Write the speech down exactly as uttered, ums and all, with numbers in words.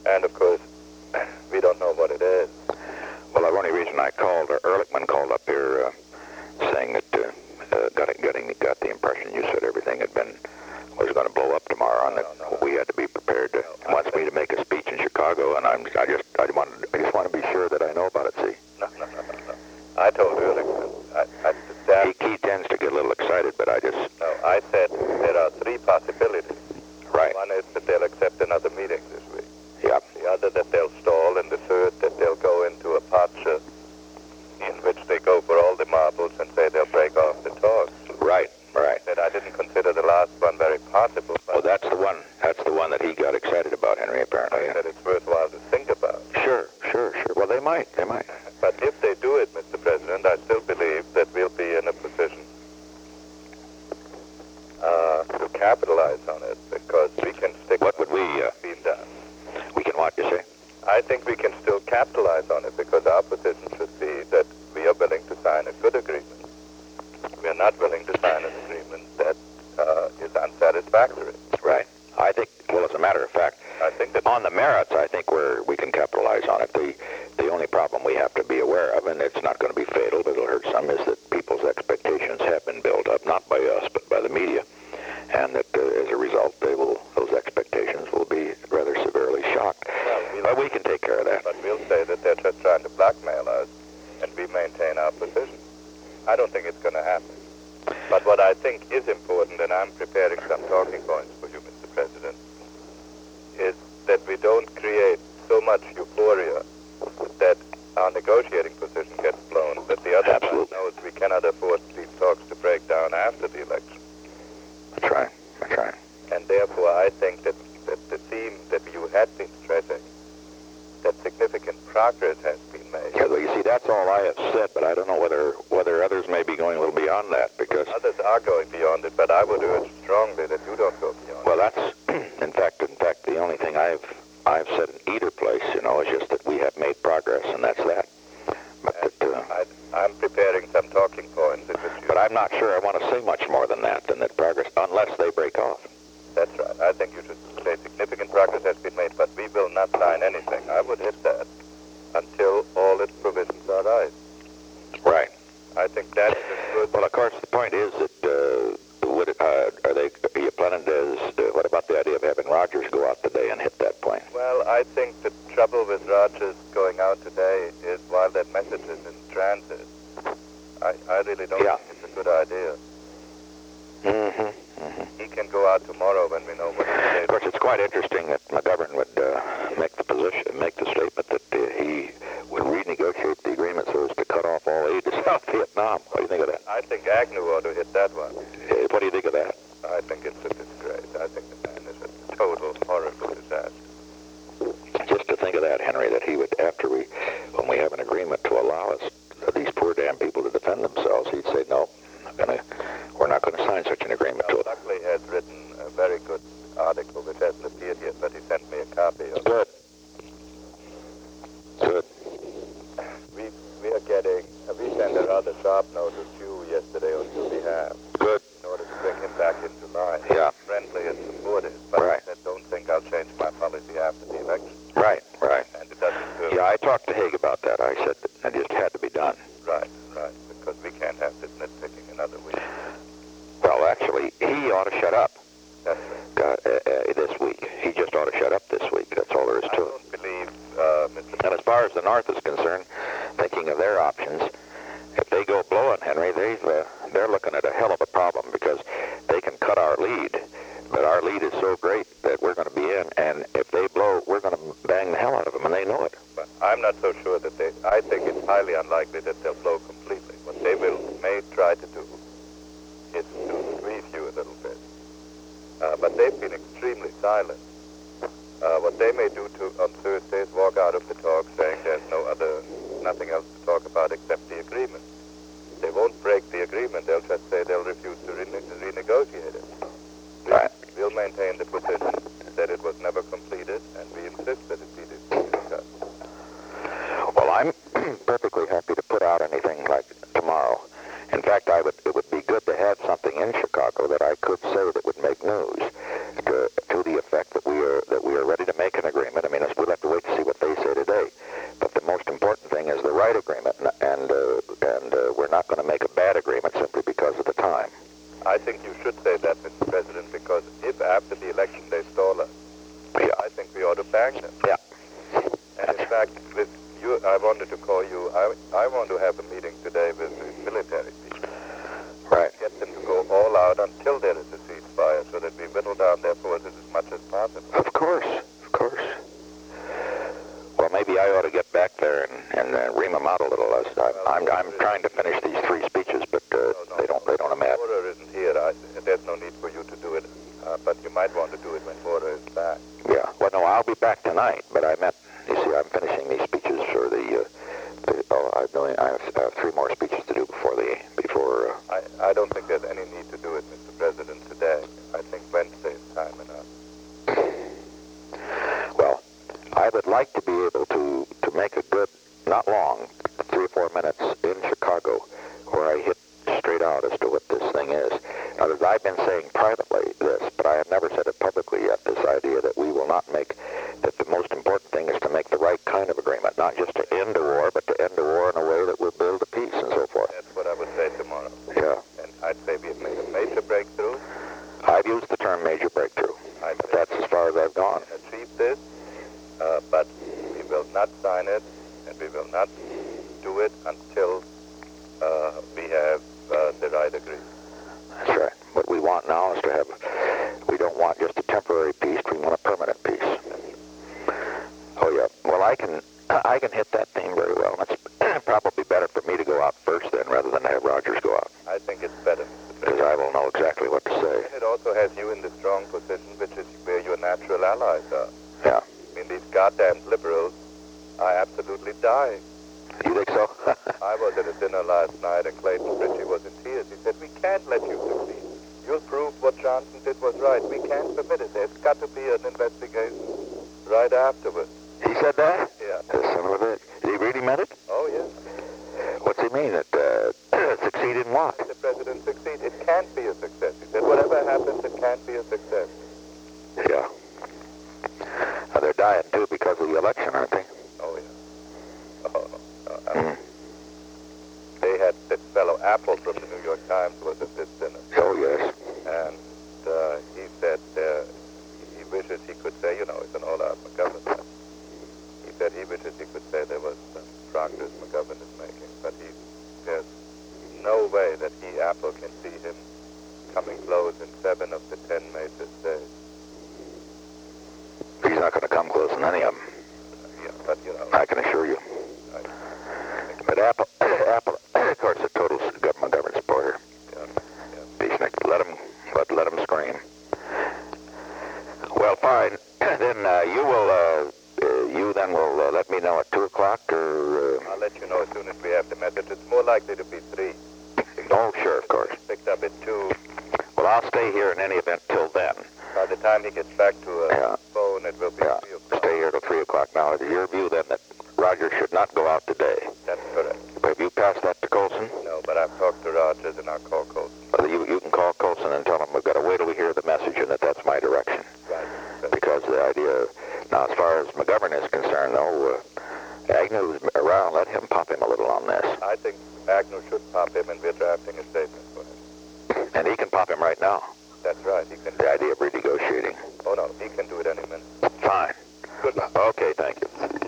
And, of course, we don't know what it is. Well, the only reason I called, uh, Ehrlichman called up here uh, saying that uh, uh, got, it, getting, got the impression you said everything had been, was going to blow up tomorrow, and No, that no, no. we had to be prepared to, No, he wants me to make a speech in Chicago, and I'm, I just, I want, I just want to be sure that I know about it, see? No, no, no, no, no. I told Ehrlichman, I, I, He, that, he tends to get a little excited, but I just, no, I said there are three possibilities. right, One is that they'll accept another meeting this week. yeah, The other that they'll stall, and the third that they'll go into a posture in which they go for all the marbles and say they'll break off the talks. right, right. That I didn't consider the last one very possible, but Well, that's the one, that's the one that he got excited about, Henry, apparently. I Yeah. said it's worthwhile to think about. Sure, sure, sure. Well, they might, they might. But if they do it, Mister President, I still believe that we'll be in a position uh, to capitalize on it, because we can stick What would we, to uh, what's being done. we can what, you say? I think we can still capitalize on it, because our position should be that we are willing to sign a good agreement. We are not willing to sign an agreement that uh, is unsatisfactory. Right. I think, well, as a matter of fact, I think that on the merits, I think we're, we can capitalize on it. The, the only problem we have to be aware of, and it's not going to be fatal, but it'll hurt some, is that people's expectations have been built up, not by us, but by the media, and that uh, as a result, they will, those expectations will be rather severely shocked. well, we'll, But we can take care of that. but we'll say that they're just trying to blackmail us, and we maintain our position. I don't think it's going to happen. But what I think is important, and I'm preparing some talking points for you, Mister President, is that we don't create so much euphoria that our negotiating position gets blown, that the other side Absolutely. knows we cannot afford these talks to break down after the election. That's right, that's right. And therefore, I think that, that the theme that you had been stressing, that significant progress has been made. Yeah, well, you see, that's all I have said, but I don't know whether, whether others may be going a little beyond that, because, Others are going beyond it, but I would urge strongly that you don't go beyond well, it. that's, in fact, in fact, the only thing I've, I've said in either place, you know, is just that we have made progress, and that's that. But And that, uh, I, I'm preparing some talking points in which you... but I'm not sure I want to say much more than that, than that progress, unless they break off. That's right. I think you should say significant progress has been made, but we will not sign anything. I would hit that until all its provisions are right. Right. I think that is a good... Well, of course, the point is that, uh, would it, uh, are they, are you planning to, uh, what about the idea of having Rogers go out today and hit that point? Well, I think the trouble with Rogers going out today is while that message is in transit, I, I really don't Yeah. think it's a good idea. Mm-hmm. Mm-hmm. He can go out tomorrow when we know what he's Of saying. course, it's quite interesting that McGovern would uh, make the position, make the statement that uh, he would renegotiate the agreement so as to cut off all aid to South Vietnam. What do you think of that? I think Agnew ought to hit that one. Uh, what do you think of that? I think it's a disgrace. I think the man is a total, horrible disaster. Just to think of that, Henry, that he would, after we, when we have an agreement to allow us, uh, these poor damn people to defend themselves, he'd say, no, I'm gonna, we're not going to sign such an agreement Now, to it. Buckley has written a very good article which hasn't appeared yet, but he sent me a copy of it. Good. Good. We, we are getting, uh, we sent a rather sharp note to you yesterday on your behalf Good. in order to bring him back into line. Yeah. Friendly and supportive, but Right. I said, don't think I'll change my policy after the election. Right, right. And it doesn't do Yeah, I talked to Haig about that. I said that it just had to be done. Right, right, because we can't have this nitpicking another week. Well, actually, he ought to shut up That's right. uh, uh, uh, this week. He just ought to shut up this week. That's all there is I to it. don't believe, uh, Mister And as far as the North is concerned, thinking of their options, if they go blowing, Henry, they've, uh, they're looking at a hell of a problem because they can cut our lead. But our lead is so great that we're going to be in, and if they blow, we're going to bang the hell out of them, and they know it. But I'm not so sure that they, I think it's highly unlikely that they'll blow completely. What they will, may try to do is to squeeze you a little bit. Uh, but they've been extremely silent. Uh, what they may do to, on Thursday is walk out of the talk saying there's no other, nothing else to talk about except the agreement. They won't break the agreement. They'll just say they'll refuse to rene- renegotiate it. We, Right. We'll maintain the position that it was never completed, and we insist that it be discussed. Well, I'm perfectly happy to put out anything like tomorrow. In fact, I would, it would be good to have something in Chicago that I could say that would make news to, to the effect that we are that we are ready to make an agreement. I mean, we'll have to think we ought to back them. Yeah. And in fact, with you, I wanted to call you. I, I want to have a meeting today with the military people. Right. Get them to go all out until there is a ceasefire so that we whittle down their forces as much as possible. Of course, of course. Well, maybe I ought to get back there and, and uh, ream them out a little. I, I'm, I'm trying to finish these three speeches, but uh, no, no, they don't they don't amount. Mora isn't here. I, there's no need for you to do it, uh, but you might want to do it when Mora is back. Yeah. Well, no, I'll be back tonight, but I meant, you see, I'm finishing these speeches for the. Uh, the oh, I'm doing. I have uh, three more speeches to do before the before. Uh, I, I don't think there's any need to do it, Mister President, today. I think Wednesday is time enough. Well, I would like to be able to, to make a good, not long, three or four minutes in Chicago where I hit straight out as to what this thing is. Now, as I've been saying privately this, but I have never said it publicly yet, this idea that we will not make, that the most important thing is to make the right kind of agreement, not just to end a war, but to end a war in a way that will build a peace and so forth. That's what I would say tomorrow. Yeah. And I'd say we've made a major breakthrough. I've used the term major breakthrough. But that's as far as I've gone. Achieve this, uh, but we will not sign it, and we will not do it until uh, we have uh, the right agreement. That's right. What we want now is to have, we don't want just a temporary peace, we want a permanent peace. Oh yeah. Well, I can, I can hit that theme very well. It's probably better for me to go out first then, rather than have Rogers go out. I think it's better. Because I will know exactly what to say. And it also has you in the strong position, which is where your natural allies are. Yeah. I mean, these goddamn liberals are absolutely dying. You think so? I was at a dinner last night, and Clayton Ritchie was in tears. He said, we can't let you succeed. You'll prove what Johnson did was right. We can't permit it. There's got to be an investigation right afterwards. He said that? Yeah. The son of a bitch. He really meant it? Oh, yeah. What's he mean? That uh, succeed in what? The president succeed. It can't be a success. He said, whatever happens, it can't be a success. Yeah. Now, they're dying, too, because of the election, aren't they? Oh, yeah. Oh, uh, uh, they had this fellow Apple from the New York Times was at this dinner. Oh, yes. And uh, he said uh, he wishes he could say, you know, it's an all-out McGovern. He said he wishes he could say there was some progress McGovern is making, but he, there's no way that he, Apple, can see him coming close in seven of the ten major states. He's not going to come close in any of them. Yeah, but, you know... I can assure you. I, But Apple, Apple, of course, a total government government supporter. yeah, yeah. Peacenik, let him, let, let him scream. Well, fine. Then uh, you will, uh, uh, you then will uh, let me know at two o'clock, or... Uh... I'll let you know as soon as we have the message. It's more likely to be three. Oh, sure, of course. Picked up at two. Well, I'll stay here in any event till then. By the time he gets back to a Yeah. phone, it will be Yeah, three o'clock. stay here till three o'clock. Now, is your view then that Rogers should not go out today? That's correct. Have you passed that to Colson? No, but I've talked to Rogers and I'll call Colson. Well, you, you can call Colson and tell him we've got to wait till we hear the message and that that's my direction. Right. Because the idea, now as far as McGovern is concerned, though, uh, Agnew's around, let him pop him a little on this. I think Agnew should pop him, and we're drafting a statement for him. And he can pop him right now. That's right. He can. The idea of renegotiating. Oh no, he can do it any minute. Fine. Good luck. Okay, thank you.